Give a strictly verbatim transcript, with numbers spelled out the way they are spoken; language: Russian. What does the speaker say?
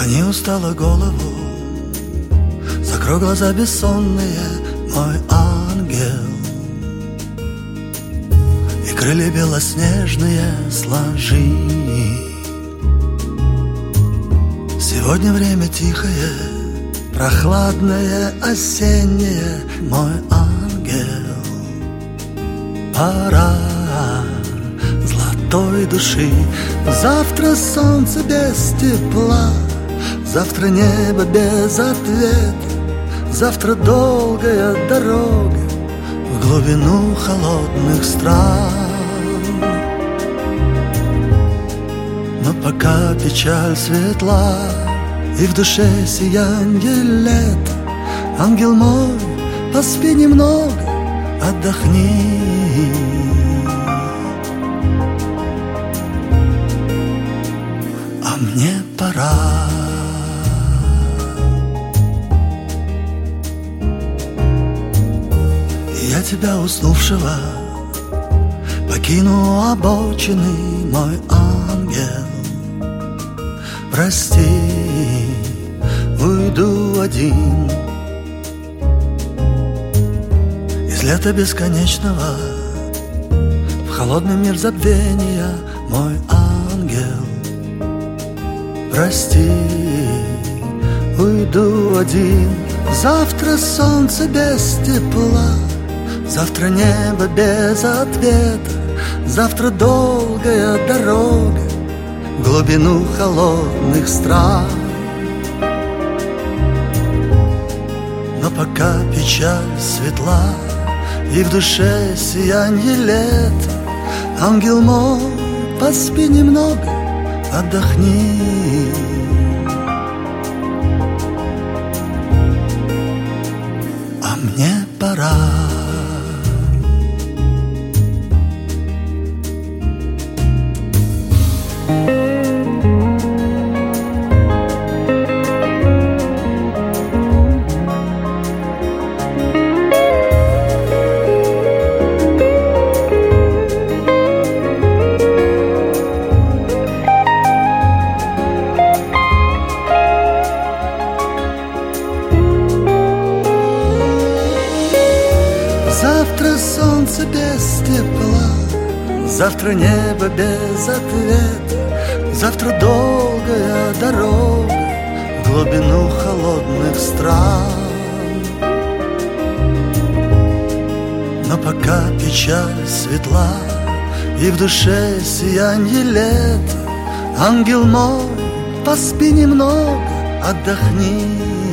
Склони устало голову, закрой глаза бессонные, мой ангел, и крылья белоснежные сложи. Сегодня время тихое, прохладное, осеннее, мой ангел. Пора золотой души. Завтра солнце без тепла, завтра небо без ответа, завтра долгая дорога в глубину холодных стран. Но пока печаль светла и в душе сиянье лета, ангел мой, поспи немного, отдохни. А мне пора. Я тебя, уснувшего, покину обочины, мой ангел. Прости, уйду один из лета бесконечного в холодный мир забвения, мой ангел. Прости, уйду один. Завтра солнце без тепла, завтра небо без ответа, завтра долгая дорога в глубину холодных стран. Но пока печаль светла и в душе сиянье лета, ангел мой, поспи немного, отдохни. А мне пора. Завтра солнце без тепла, завтра небо без ответа, завтра долгая дорога в глубину холодных стран. Но пока печаль светла и в душе сиянье лета, ангел мой, поспи немного, отдохни.